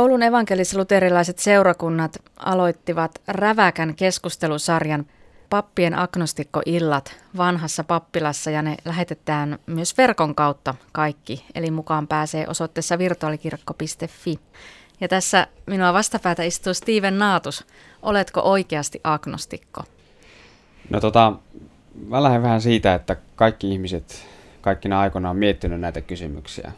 Oulun evankelis-luterilaiset seurakunnat aloittivat räväkän keskustelusarjan Pappien agnostikkoillat vanhassa pappilassa ja ne lähetetään myös verkon kautta kaikki. Eli mukaan pääsee osoitteessa virtuaalikirkko.fi. Ja tässä minua vastapäätä istuu Steven Naatus. Oletko oikeasti agnostikko? No mä lähden vähän siitä, että kaikki ihmiset kaikkina aikoina on miettinyt näitä kysymyksiä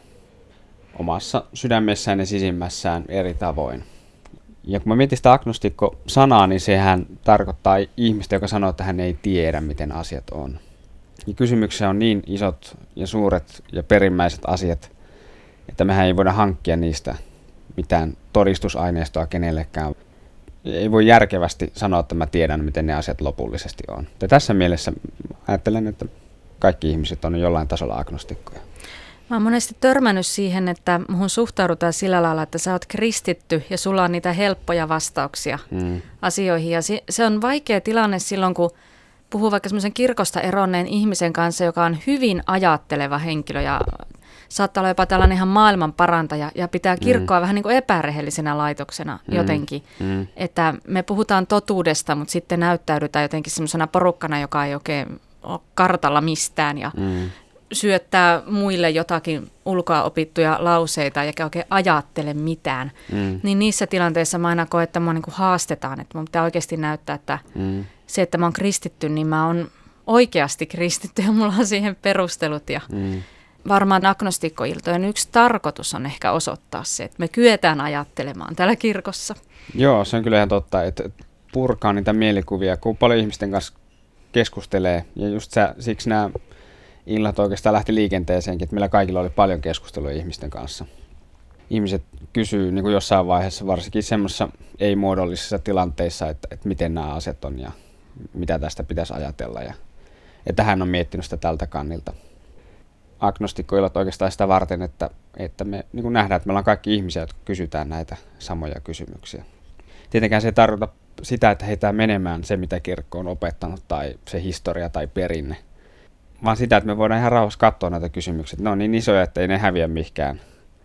omassa sydämessään ja sisimmässään eri tavoin. Ja kun mä mietin sitä agnostikko-sanaa, niin sehän tarkoittaa ihmistä, joka sanoo, että hän ei tiedä, miten asiat on. Ja kysymyksiä on niin isot ja suuret ja perimmäiset asiat, että mehän ei voida hankkia niistä mitään todistusaineistoa kenellekään. Ei voi järkevästi sanoa, että mä tiedän, miten ne asiat lopullisesti on. Ja tässä mielessä ajattelen, että kaikki ihmiset on jollain tasolla agnostikkoja. Mä oon monesti törmännyt siihen, että muhun suhtaudutaan sillä lailla, että sä oot kristitty ja sulla on niitä helppoja vastauksia asioihin. Ja se on vaikea tilanne silloin, kun puhuu vaikka semmoisen kirkosta eronneen ihmisen kanssa, joka on hyvin ajatteleva henkilö ja saattaa olla jopa tällainen ihan maailman parantaja ja pitää kirkkoa vähän niin kuin epärehellisenä laitoksena jotenkin. Että me puhutaan totuudesta, mutta sitten näyttäydytään jotenkin semmoisena porukkana, joka ei oikein ole kartalla mistään ja syöttää muille jotakin ulkoa opittuja lauseita eikä oikein ajattele mitään. Niin niissä tilanteissa mä aina koen, että mua niin kuin haastetaan, että mun pitää oikeasti näyttää, että se, että mä oon kristitty, niin mä oon oikeasti kristitty ja mulla on siihen perustelut. Ja varmaan agnostikkoiltojen yksi tarkoitus on ehkä osoittaa se, että me kyetään ajattelemaan täällä kirkossa. Joo, se on kyllä ihan totta, että purkaa niitä mielikuvia, kun paljon ihmisten kanssa keskustelee. Ja just siksi nämä illat oikeastaan lähti liikenteeseenkin, että meillä kaikilla oli paljon keskustelua ihmisten kanssa. Ihmiset kysyy niin kuin jossain vaiheessa, varsinkin semmoisissa ei-muodollisissa tilanteissa, että miten nämä asiat on ja mitä tästä pitäisi ajatella. Ja että hän on miettinyt sitä tältä kannilta. Agnostikkoillat oikeastaan sitä varten, että me niin kuin nähdään, että meillä on kaikki ihmisiä, jotka kysytään näitä samoja kysymyksiä. Tietenkään se ei tarkoita sitä, että heitään menemään se, mitä kirkko on opettanut tai se historia tai perinne, vaan sitä, että me voidaan ihan rauhassa katsoa näitä kysymyksiä. Ne on niin isoja, että ei ne häviä mihinkään,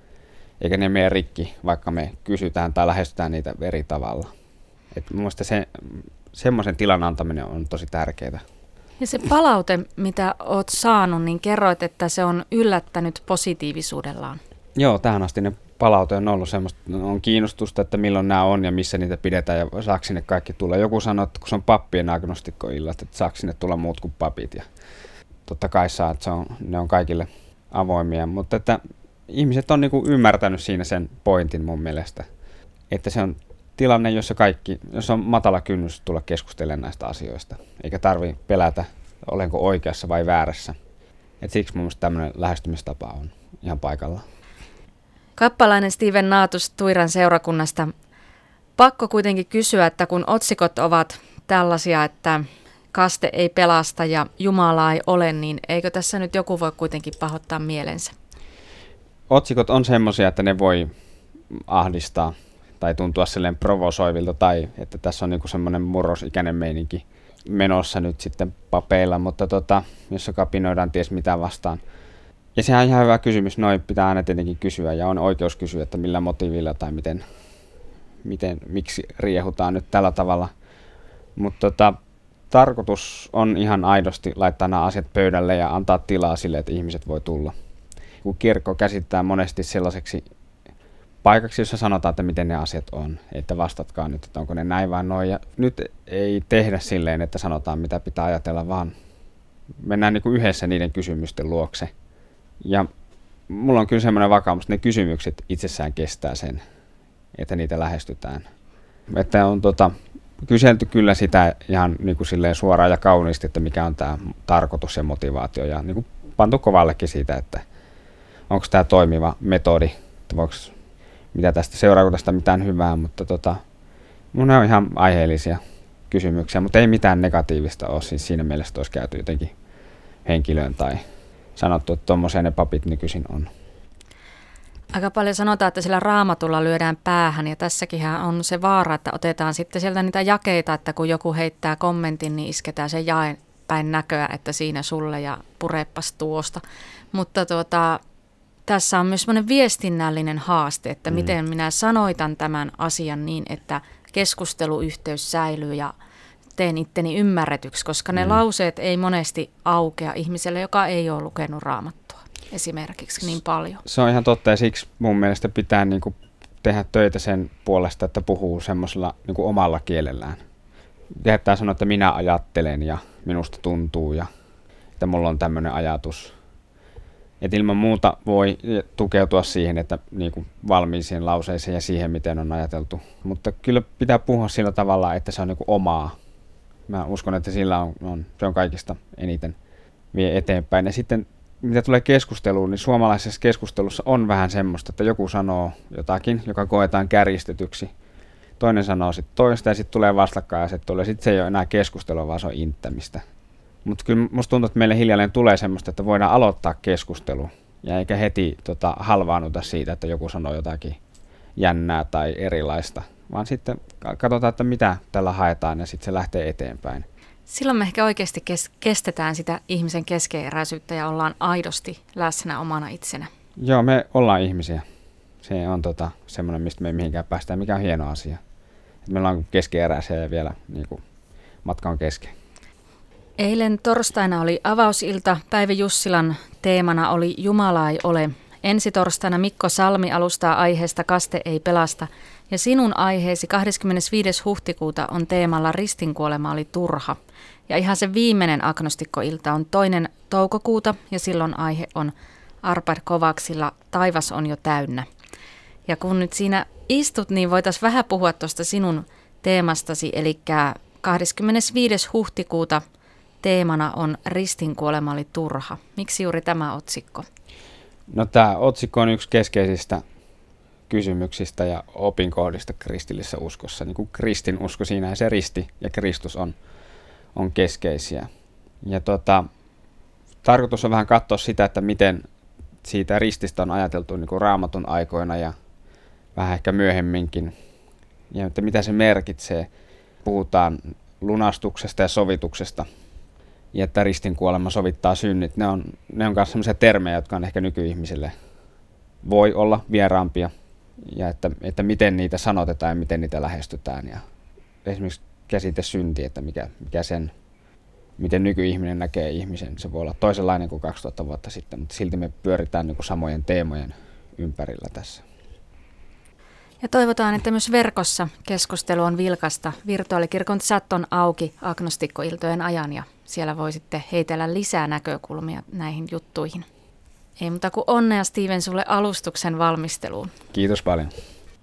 eikä ne mene rikki, vaikka me kysytään tai lähestytään niitä eri tavalla. Mun mielestä semmoisen tilan antaminen on tosi tärkeää. Ja se palaute, mitä oot saanut, niin kerroit, että se on yllättänyt positiivisuudellaan. Joo, tähän asti ne palaute on ollut semmoista, on kiinnostusta, että milloin nämä on ja missä niitä pidetään ja saako sinne kaikki tulla. Joku sanoo, että kun se on pappien agnostikkoillat, että saako sinne tulla muut kuin papit. Ja totta kai saa, että ne on kaikille avoimia, mutta että ihmiset on niinku ymmärtänyt siinä sen pointin mun mielestä, että se on tilanne, jossa on matala kynnys tulla keskustelemaan näistä asioista, eikä tarvitse pelätä, olenko oikeassa vai väärässä. Et siksi mun mielestä tämmöinen lähestymistapa on ihan paikallaan. Kappalainen Steven Naatus Tuiran seurakunnasta. Pakko kuitenkin kysyä, että kun otsikot ovat tällaisia, että kaste ei pelasta ja Jumalaa ei ole, niin eikö tässä nyt joku voi kuitenkin pahoittaa mielensä? Otsikot on semmoisia, että ne voi ahdistaa tai tuntua silleen provosoivilta tai että tässä on niinku semmoinen murrosikäinen meininki menossa nyt sitten papeilla, mutta jossa kapinoidaan ties mitä vastaan. Ja sehän on ihan hyvä kysymys, noin pitää aina tietenkin kysyä ja on oikeus kysyä, että millä motiivilla tai miksi riehutaan nyt tällä tavalla. Mutta tarkoitus on ihan aidosti laittaa nämä asiat pöydälle ja antaa tilaa sille, että ihmiset voi tulla. Kun kirkko käsittää monesti sellaiseksi paikaksi, jossa sanotaan, että miten ne asiat on, että vastatkaa nyt, että onko ne näin vai noin. Ja nyt ei tehdä silleen, että sanotaan mitä pitää ajatella, vaan mennään niin kuin yhdessä niiden kysymysten luokse. Ja mulla on kyllä semmoinen vakaumus, että ne kysymykset itsessään kestää sen, että niitä lähestytään. Että on kyselty kyllä sitä ihan niin kuin silleen suoraan ja kauniisti, että mikä on tämä tarkoitus ja motivaatio. Ja niin kuin pantu kovallekin siitä, että onko tämä toimiva metodi, että mitä tästä seuraako tästä mitään hyvää, mutta mun on ihan aiheellisia kysymyksiä, mutta ei mitään negatiivista ole. Siis siinä mielessä olisi käyty jotenkin henkilöön tai sanottu, että tuommoisia ne papit nykyisin on. Aika paljon sanotaan, että sillä Raamatulla lyödään päähän ja tässäkin on se vaara, että otetaan sitten sieltä niitä jakeita, että kun joku heittää kommentin, niin isketään se jae päin näköä, että siinä sulle ja purepas tuosta. Mutta tässä on myös semmoinen viestinnällinen haaste, että miten minä sanoitan tämän asian niin, että keskusteluyhteys säilyy ja teen itteni ymmärretyksi, koska ne lauseet ei monesti aukea ihmiselle, joka ei ole lukenut Raamattua esimerkiksi niin paljon. Se on ihan totta ja siksi mun mielestä pitää niin kuin tehdä töitä sen puolesta, että puhuu semmoisella niin kuin omalla kielellään. Tehdään sanoa, että minä ajattelen ja minusta tuntuu ja että mulla on tämmöinen ajatus. Et ilman muuta voi tukeutua siihen, että niin kuin valmiisiin lauseisiin ja siihen, miten on ajateltu. Mutta kyllä pitää puhua sillä tavalla, että se on niin kuin omaa. Mä uskon, että sillä se on kaikista eniten vie eteenpäin. Ja sitten mitä tulee keskusteluun, niin suomalaisessa keskustelussa on vähän semmoista, että joku sanoo jotakin, joka koetaan kärjistetyksi. Toinen sanoo sitten toista ja sitten tulee vastakkainasettelu ja sitten se ei ole enää keskustelua, vaan se on inttämistä. Mutta kyllä musta tuntuu, että meille hiljalleen tulee semmoista, että voidaan aloittaa keskustelu ja eikä heti halvaannuta siitä, että joku sanoo jotakin jännää tai erilaista, vaan sitten katsotaan, että mitä tällä haetaan ja sitten se lähtee eteenpäin. Silloin me ehkä oikeasti kestetään sitä ihmisen keskeeräisyyttä ja ollaan aidosti läsnä omana itsenä. Joo, me ollaan ihmisiä. Se on semmoinen, mistä me ei mihinkään päästä, mikä on hieno asia. Et me ollaan keskeeräisiä ja vielä niin kuin, matka on kesken. Eilen torstaina oli avausilta. Päivi Jussilan teemana oli Jumala ei ole. Ensi torstaina Mikko Salmi alustaa aiheesta Kaste ei pelasta. Ja sinun aiheesi 25. huhtikuuta on teemalla Ristinkuolema oli turha. Ja ihan se viimeinen agnostikkoilta on 2. toukokuuta ja silloin aihe on Arpad Kovaksilla Taivas on jo täynnä. Ja kun nyt siinä istut, niin voitaisiin vähän puhua tuosta sinun teemastasi, eli 25. huhtikuuta teemana on Ristinkuolema oli turha. Miksi juuri tämä otsikko? No tämä otsikko on yksi keskeisistä kysymyksistä ja opinkohdista kristillisessä uskossa. Niin kuin kristinusko, siinä se risti ja Kristus on keskeisiä. Ja tarkoitus on vähän katsoa sitä, että miten siitä rististä on ajateltu niin kuin Raamatun aikoina ja vähän ehkä myöhemminkin. Ja että mitä se merkitsee. Puhutaan lunastuksesta ja sovituksesta. Ja että ristinkuolema sovittaa synnit. Ne on myös sellaisia termejä, jotka on ehkä nykyihmisille voi olla vieraampia. Ja että miten niitä sanotetaan ja miten niitä lähestytään. Ja esimerkiksi käsite synti, että miten nykyihminen näkee ihmisen. Se voi olla toisenlainen kuin 2000 vuotta sitten, mutta silti me pyöritään niin kuin samojen teemojen ympärillä tässä. Ja toivotaan, että myös verkossa keskustelu on vilkasta. Virtuaalikirkon chat on auki agnostikkoiltojen ajan ja siellä voi sitten heitellä lisää näkökulmia näihin juttuihin. Ei muuta kuin onnea Steven sulle alustuksen valmisteluun. Kiitos paljon.